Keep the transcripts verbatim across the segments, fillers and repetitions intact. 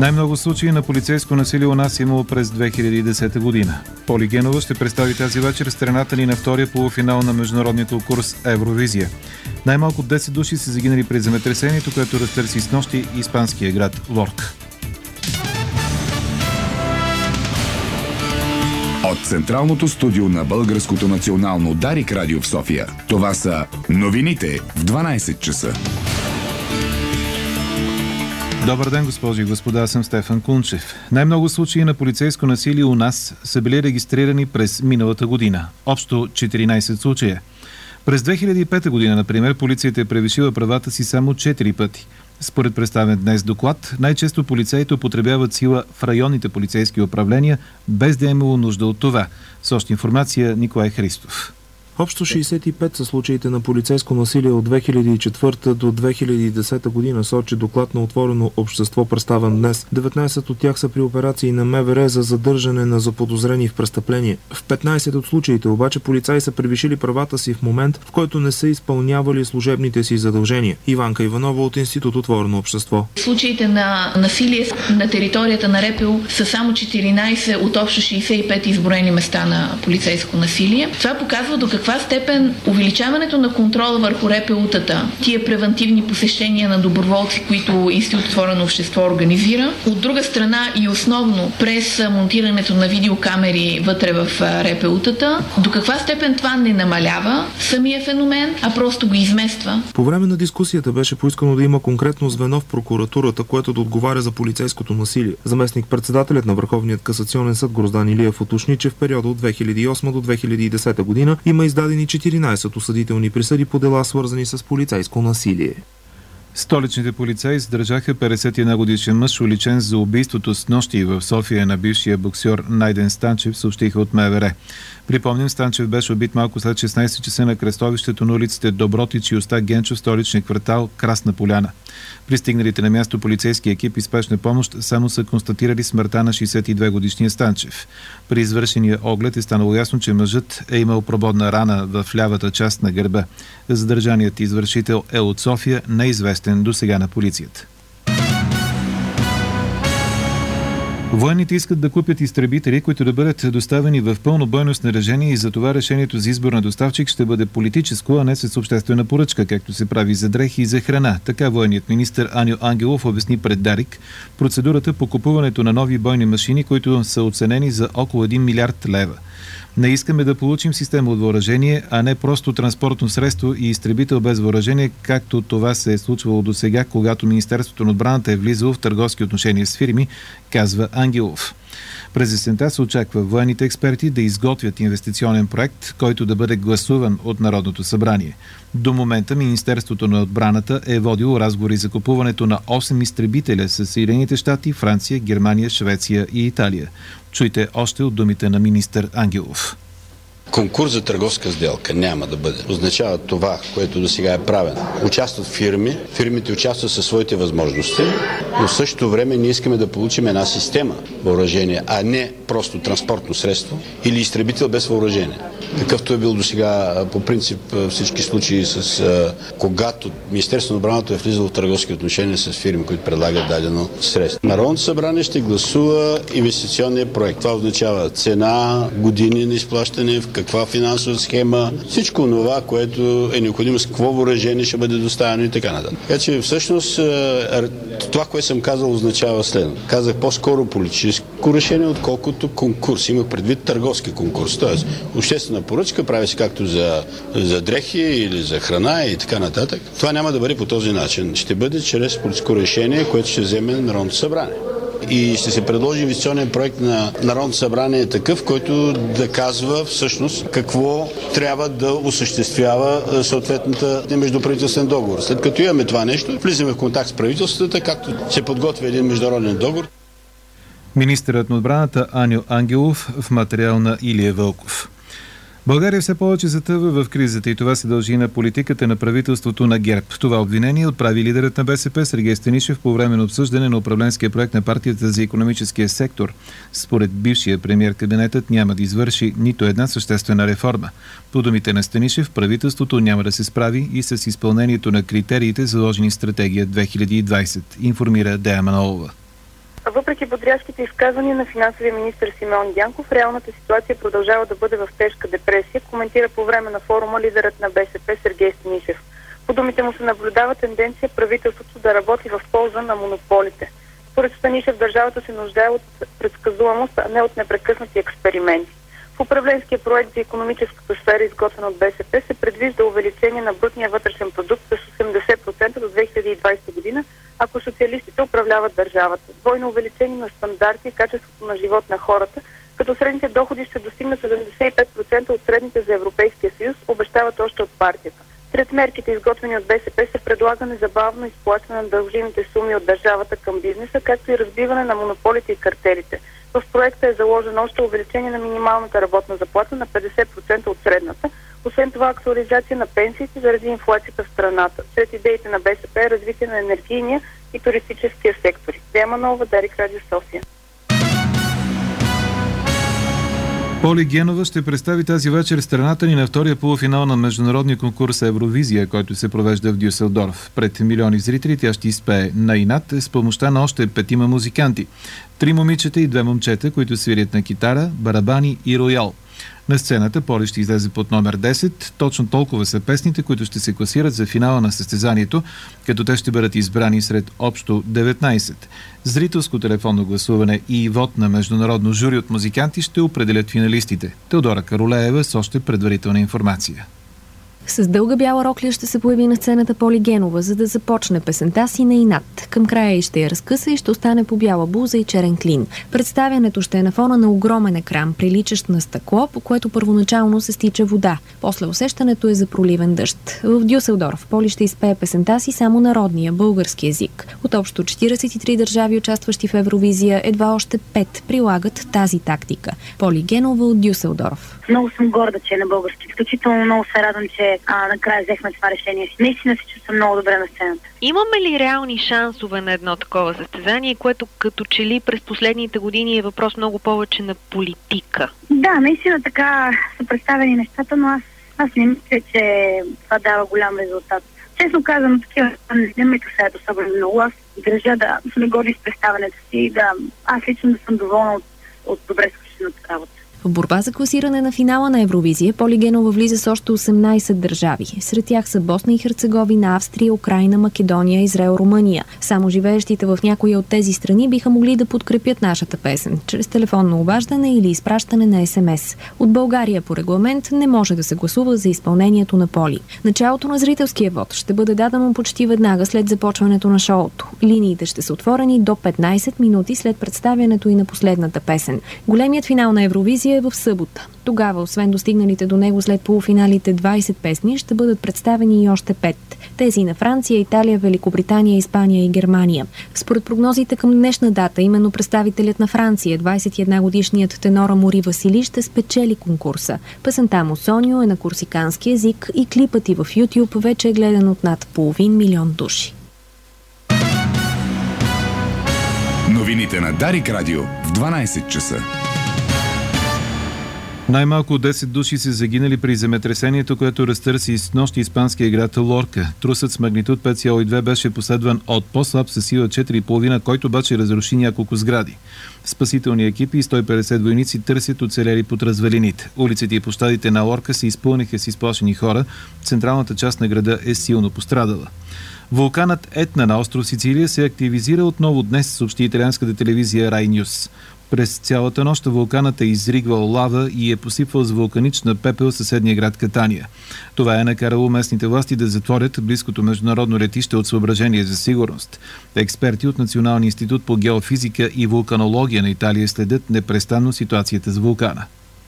Най-много случаи на полицейско насилие у нас имало през две хиляди и десета година. Поли Генова ще представи тази вечер страната ни на втория полуфинал на международния конкурс Евровизия. Най-малко десет души са загинали при земетресението, което разтърси с нощи испанския град Лорка. От централното студио на Българското национално Дарик радио в София, това са новините в дванайсет часа. Добър ден, госпожи и господа, аз съм Стефан Кунчев. Най-много случаи на полицейско насилие у нас са били регистрирани през миналата година. Общо четиринайсет случая. През две хиляди и пета година, например, полицията е превишила правата си само четири пъти. Според представен днес доклад, най-често полицаите употребяват сила в районните полицейски управления, без да е имало нужда от това. С още информация Николай Христов. Общо шейсет и пет са случаите на полицейско насилие от две хиляди и четвърта до две хиляди и десета година, сочи доклад на Отворено общество, представен днес. деветнайсет от тях са при операции на МВР за задържане на заподозрени в престъпление. В петнайсет от случаите обаче полицаи са превишили правата си в момент, в който не са изпълнявали служебните си задължения. Иванка Иванова от Институт Отворено общество. Случаите на насилие на територията на РПУ са само четиринайсет от общо шейсет и пет изброени места на полицейско насилие. Това показва до каква степен увеличаването на контрола върху РПУ-тата, тия превентивни посещения на доброволци, които Институт Отворено общество организира. От друга страна и основно през монтирането на видеокамери вътре в РПУ-тата, до каква степен това не намалява самия феномен, а просто го измества. По време на дискусията беше поискано да има конкретно звено в прокуратурата, което да отговаря за полицейското насилие. Заместник-председателят на Върховният касационен съд Гроздан Илиев уточни, че в периода от две хиляди и осма до две хиляди и десета година има издадени четиринайсет осъдителни присъди по дела, свързани с полицейско насилие. Столичните полицаи задържаха петдесет и една годишен мъж, уличен за убийството с нощи в София на бившия боксьор Найден Станчев, съобщиха от МВР. Припомням, Станчев беше убит малко след шестнайсет часа на кръстовището на улиците Добротич и Остак Генчев, столичния квартал Красна поляна. Пристигналите на място полицейски екип и спешна помощ само са констатирали смъртта на шейсет и две годишния Станчев. При извършения оглед е станало ясно, че мъжът е имал прободна рана в лявата част на гърба. Задържаният извършител е от София, неизвестен до сега на полицията. Военните искат да купят изтребители, които да бъдат доставени в пълно бойно снаряжение, и за това решението за избор на доставчик ще бъде политическо, а не с обществена поръчка, както се прави за дрехи и за храна. Така военният министър Аню Ангелов обясни пред Дарик процедурата по купуването на нови бойни машини, които са оценени за около един милиард лева. Не искаме да получим система от въоръжение, а не просто транспортно средство и изтребител без въоръжение, както това се е случвало до сега, когато Министерството на отбраната е влизало в търговски отношения с фирми, казва Ангелов. През есента се очаква военните експерти да изготвят инвестиционен проект, който да бъде гласуван от Народното събрание. До момента Министерството на отбраната е водило разговори за купуването на осем изтребителя с Съединените щати, Франция, Германия, Швеция и Италия. Чуйте още от думите на министър Ангелов. Конкурс за търговска сделка няма да бъде. Означава това, което до сега е правено. Участват фирми, фирмите участват със своите възможности, но в същото време ние искаме да получим една система въоръжение, а не просто транспортно средство или изтребител без въоръжение. Какъвто е бил до сега по принцип всички случаи, с когато Министерството на отбраната е влизало в търговски отношения с фирми, които предлагат дадено средство. Народното събрание ще гласува инвестиционния проект. Това означава цена, години на изплащане, в каква финансова схема, всичко това, което е необходимо, с какво въоръжение ще бъде доставено и така нататък. Така че всъщност това, което съм казал, означава следно. Казах по-скоро политическо решение, отколкото конкурс. Има предвид търговски конкурс. Тоест, обществена поръчка прави се както за, за дрехи или за храна и така нататък. Това няма да бъде по този начин. Ще бъде чрез политическо решение, което ще вземе Народното събрание. И ще се предложи инвестиционен проект на Народното събрание такъв, който да казва всъщност какво трябва да осъществява съответната междуправителствен договор. След като имаме това нещо, влизаме в контакт с правителствата, както се подготвя един международен договор. Министърът на отбраната Аню Ангелов в материал на Илия Вълков. България все повече затъва в кризата и това се дължи на политиката на правителството на ГЕРБ. Това обвинение отправи лидерът на БСП Сергей Станишев по време на обсъждане на управленския проект на партията за икономическия сектор. Според бившия премиер, кабинетът няма да извърши нито една съществена реформа. По думите на Станишев, правителството няма да се справи и с изпълнението на критериите, заложени в стратегия две хиляди и двадесет, информира Дея Манолова. Въпреки бодряшките изказвания на финансовия министър Симеон Дянков, реалната ситуация продължава да бъде в тежка депресия, коментира по време на форума лидерът на БСП Сергей Станишев. По думите му се наблюдава тенденция правителството да работи в полза на монополите. Според Станишев държавата се нуждае от предсказуемост, а не от непрекъснати експерименти. В управленския проект за икономическата сфера, изготвен от БСП, се предвижда увеличение на брутния вътрешен продукт с осемдесет процента до две хиляди и двадесета година, ако социалистите управляват държавата. Двойно увеличение на стандарти и качеството на живот на хората, като средните доходи ще достигнат седемдесет и пет процента от средните за Европейския съюз, обещават още от партията. Сред мерките, изготвени от БСП, се предлага незабавно изплащане на дължимите суми от държавата към бизнеса, както и разбиване на монополите и картелите. В проекта е заложено още увеличение на минималната работна заплата на петдесет процента от средната, освен това актуализация на пенсиите заради инфлацията в страната. Сред идеите на БСП е развитие на енергийния и туристическия сектори. Диана Нова, Дарик Радио София. Поли Генова ще представи тази вечер страната ни на втория полуфинал на международния конкурс Евровизия, който се провежда в Дюселдорф. Пред милиони зрители тя ще изпее на инат с помощта на още петима музиканти. Три момичета и две момчета, които свирят на китара, барабани и роял. На сцената Поли ще излезе под номер десет. Точно толкова са песните, които ще се класират за финала на състезанието, като те ще бъдат избрани сред общо деветнадесет. Зрителско телефонно гласуване и вод на международно жури от музиканти ще определят финалистите. Теодора Каролеева с още предварителна информация. С дълга бяла рокля ще се появи на сцената Поли Генова, за да започне песента си на инат. Към края й ще я разкъса и ще остане по бяла блуза и черен клин. Представянето ще е на фона на огромен екран, приличащ на стъкло, по което първоначално се стича вода. После усещането е за проливен дъжд. В Дюселдорф Поли ще изпее песента си само на родния български език. От общо четиридесет и три държави, участващи в Евровизия, едва още пет прилагат тази тактика. Поли Генова от Дюселдорф. Много съм горда, че е на български. Изключително много се радвам, че а, накрая взехме това решение. Наистина се чувствам много добре на сцената. Имаме ли реални шансове на едно такова състезание, което като че ли през последните години е въпрос много повече на политика? Да, наистина така са представени нещата, но аз, аз не мисля, че това дава голям резултат. Честно казвам, такива не ме касаят особено много. Аз държа да сме горди с представянето си, да аз лично да съм доволна от, от добре свършената работа. В борба за класиране на финала на Евровизия Поли Генова влиза с още осемнадесет държави. Сред тях са Босна и Херцеговина, Австрия, Украйна, Македония, Израел, Румъния. Само живеещите в някои от тези страни биха могли да подкрепят нашата песен чрез телефонно обаждане или изпращане на ес ем ес. От България по регламент не може да се гласува за изпълнението на Поли. Началото на зрителския вод ще бъде дадено почти веднага след започването на шоуто. Линиите ще са отворени до петнадесет минути след представянето и на последната песен. Големият финал на Евровизия е в събота. Тогава, освен достигналите до него след полуфиналите двадесет песни, ще бъдат представени и още пет. Тези на Франция, Италия, Великобритания, Испания и Германия. Според прогнозите към днешна дата, именно представителят на Франция, двадесет и една годишният тенор Амори Васили, ще спечели конкурса. Песента му Сонио е на корсикански език и клипът и в YouTube вече е гледан от над половин милион души. Новините на Дарик Радио в дванадесет часа. Най-малко десет души са загинали при земетресението, което разтърси с нощи испанския град Лорка. Трусът с магнитуд пет цяло и две беше последван от по-слаб със сила четири и половина, който обаче разруши няколко сгради. Спасителни екипи и сто и петдесет войници търсят оцелели под развалините. Улиците и площадите на Лорка се изпълниха с изплашени хора. Централната част на града е силно пострадала. Вулканът Етна на остров Сицилия се активизира отново днес, съобщи италианската телевизия Рай Нюс. През цялата нощ вулканът е изригвал лава и е посипвал с вулканична пепел съседния град Катания. Това е накарало местните власти да затворят близкото международно летище от съображение за сигурност. Експерти от Националния институт по геофизика и вулканология на Италия следят непрестанно ситуацията с вулкана.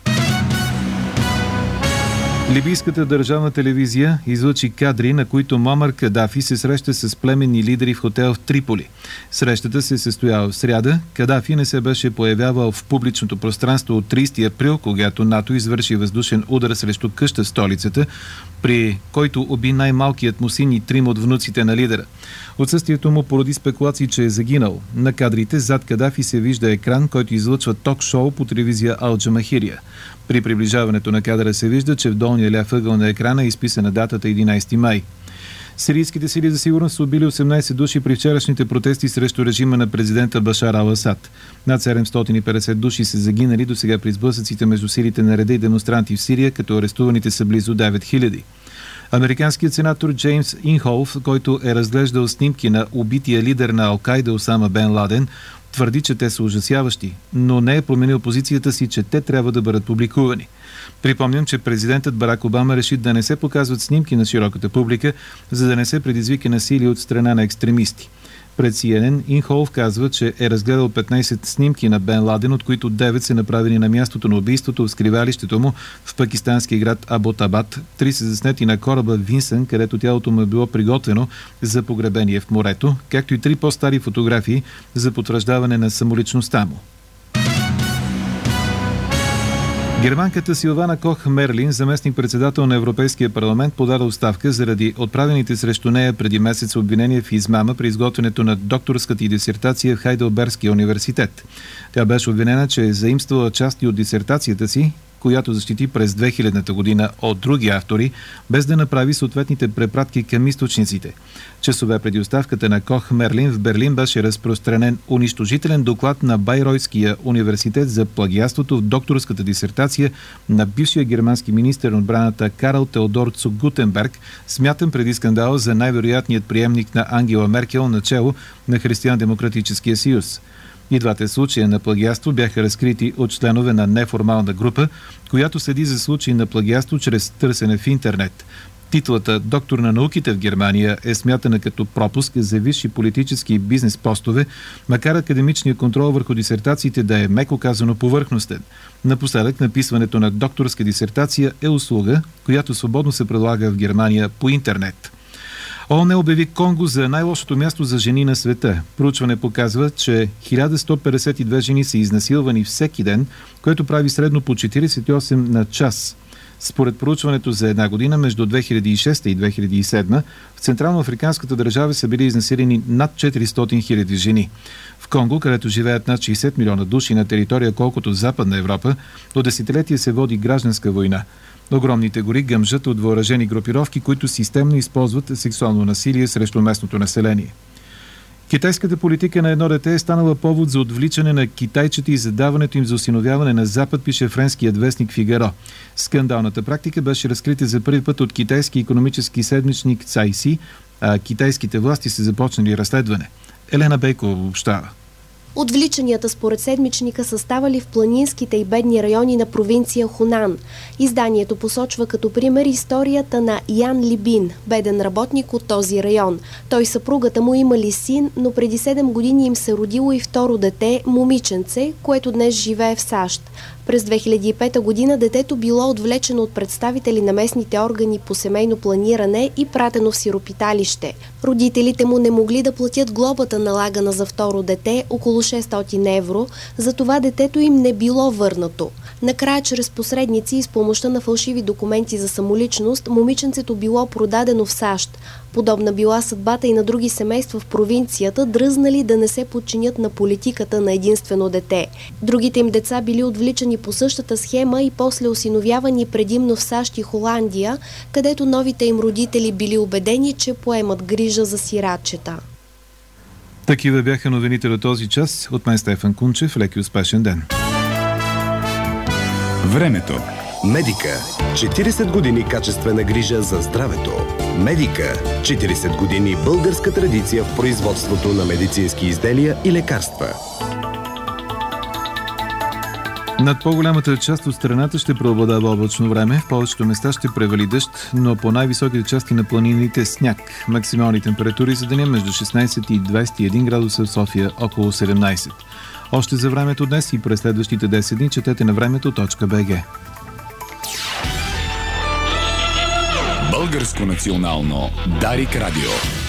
Либийската държавна телевизия излъчи кадри, на които Муамар Кадафи се среща с племенни лидери в хотел в Триполи. Срещата се състояла в сряда. Кадафи не се беше появявал в публичното пространство от тридесети април, когато НАТО извърши въздушен удар срещу къща в столицата, при който уби най-малкият му син и трима от внуците на лидера. Отсъствието му породи спекулации, че е загинал. На кадрите зад Кадафи се вижда екран, който излъчва ток-шоу по телевизия Ал Джамахирия. При приближаването на кадъра се вижда, че в долния ляв ъгъл на екрана е изписана датата единадесети май. Сирийските сили за сигурност са убили осемнайсет души при вчерашните протести срещу режима на президента Башар ал-Асад. Над седемстотин и петдесет души са загинали до сега при сблъсъците между силите на реда и демонстранти в Сирия, като арестуваните са близо девет хиляди. Американският сенатор Джеймс Инхолф, който е разглеждал снимки на убития лидер на Ал-Кайда Осама Бен Ладен, твърди, че те са ужасяващи, но не е променил позицията си, че те трябва да бъдат публикувани. Припомням, че президентът Барак Обама реши да не се показват снимки на широката публика, за да не се предизвика насилие от страна на екстремисти. Пред Си Ен Ен Инхолф казва, че е разгледал петнайсет снимки на Бен Ладен, от които девет са направени на мястото на убийството в скривалището му в пакистанския град Аботабад. Три са заснети на кораба Винсън, където тялото му е било приготвено за погребение в морето, както и три по-стари фотографии за потвърждаване на самоличността му. Германката Силвана Кох Мерлин, заместник-председател на Европейския парламент, подаде оставка заради отправените срещу нея преди месец обвинения в измама при изготвянето на докторската й дисертация в Хайделбергския университет. Тя беше обвинена, че е заимствала части от дисертацията си, която защити през две хилядната година от други автори, без да направи съответните препратки към източниците. Часове преди оставката на Кох Мерлин в Берлин беше разпространен унищожителен доклад на Байройския университет за плагиатството в докторската дисертация на бившия германски министър на отбраната Карл Теодор Цу Гутенберг, смятан преди скандала за най-вероятният приемник на Ангела Меркел начело на Християн-демократическия съюз. И двата случая на плагиатство бяха разкрити от членове на неформална група, която следи за случаи на плагиатство чрез търсене в интернет. Титлата «Доктор на науките» в Германия е смятана като пропуск за висши политически и бизнес постове, макар академичният контрол върху дисертациите да е меко казано повърхностен. Напоследък написването на докторска дисертация е услуга, която свободно се предлага в Германия по интернет. ООН обяви Конго за най-лошото място за жени на света. Проучване показва, че хиляда сто петдесет и две жени са изнасилвани всеки ден, което прави средно по четирийсет и осем на час. Според проучването за една година между две хиляди и шеста и две хиляди и седма в Централно-африканската държава са били изнасилени над четиристотин хиляди жени. В Конго, където живеят над шейсет милиона души на територия колкото Западна Европа, до десетилетия се води гражданска война. Огромните гори гъмжат от въоръжени групировки, които системно използват сексуално насилие срещу местното население. Китайската политика на едно дете е станала повод за отвличане на китайчета и задаването им за осиновяване на Запад, пише френският вестник Фигаро. Скандалната практика беше разкрита за първи път от китайски икономически седмичник Цайси, а китайските власти са започнали разследване. Елена Бейкова обобщава. Отвличанията според седмичника са ставали в планинските и бедни райони на провинция Хунан. Изданието посочва като пример историята на Ян Либин, беден работник от този район. Той и съпругата му имали син, но преди седем години им се родило и второ дете, момиченце, което днес живее в САЩ. През две хиляди и пета година детето било отвлечено от представители на местните органи по семейно планиране и пратено в сиропиталище. Родителите му не могли да платят глобата налагана за второ дете, около шестстотин евро, затова детето им не било върнато. Накрая, чрез посредници и с помощта на фалшиви документи за самоличност, момиченцето било продадено в САЩ. Подобна била съдбата и на други семейства в провинцията, дръзнали да не се подчинят на политиката на единствено дете. Другите им деца били отвличани по същата схема и после осиновявани предимно в САЩ и Холандия, където новите им родители били убедени, че поемат грижа за сирачета. Такива бяха новините до този час. От мен Стефан Кунчев. Леки успешен ден. Времето. Медика. четирийсет години качествена грижа за здравето. Медика. четирийсет години българска традиция в производството на медицински изделия и лекарства. Над по-голямата част от страната ще преобладава облачно време. В повечето места ще превали дъжд, но по най-високите части на планините сняг. Максимални температури за деня между шестнайсет и двайсет и един градуса, в София около седемнайсет. Още за времето днес и през следващите десет дни четете на времето точка бг. Българско национално Дарик Радио.